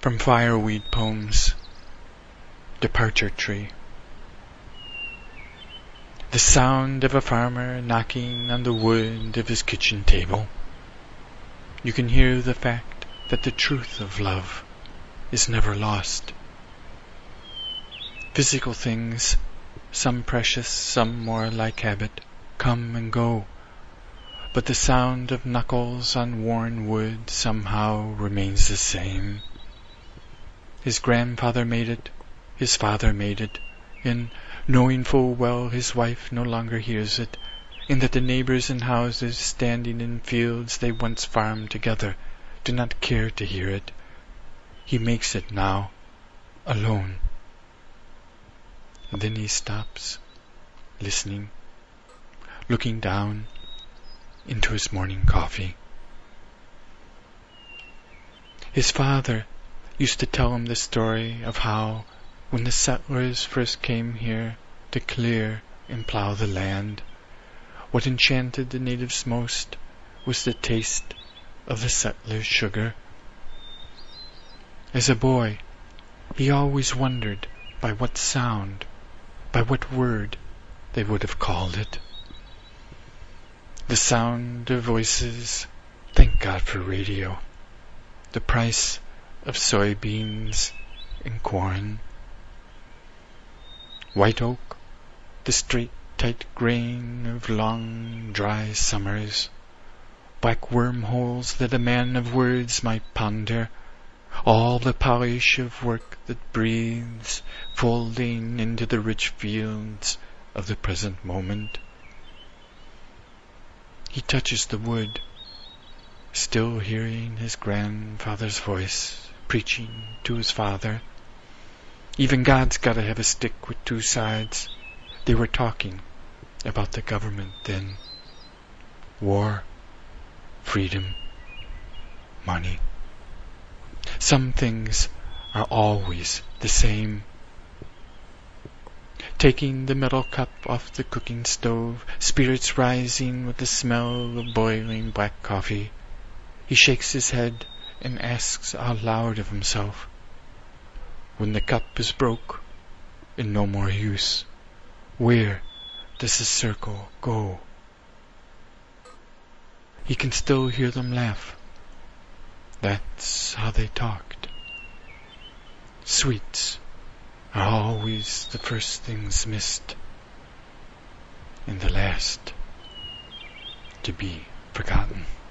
From Fireweed Poems, Departure Tree. The sound of a farmer knocking on the wood of his kitchen table. You can hear the fact that the truth of love is never lost. Physical things, some precious, some more like habit, come and go, but the sound of knuckles on worn wood somehow remains the same. His grandfather made it, his father made it, and knowing full well his wife no longer hears it, and that the neighbors in houses standing in fields they once farmed together do not care to hear it, he makes it now, alone. And then he stops, listening, looking down into his morning coffee. His father used to tell him the story of how, when the settlers first came here to clear and plow the land, what enchanted the natives most was the taste of the settlers' sugar. As a boy, he always wondered by what sound, by what word they would have called it. The sound of voices, thank God for radio. The price of soybeans and corn. White oak, the straight, tight grain of long, dry summers. Black wormholes that a man of words might ponder. All the polish of work that breathes, folding into the rich fields of the present moment. He touches the wood, still hearing his grandfather's voice preaching to his father. Even God's gotta have a stick with two sides. They were talking about the government then. War, freedom, money. Some things are always the same. Taking the metal cup off the cooking stove, spirits rising with the smell of boiling black coffee, he shakes his head and asks out loud of himself, when the cup is broke and no more use, where does the circle go? He can still hear them laugh. That's how they talked. Sweets are always the first things missed and the last to be forgotten.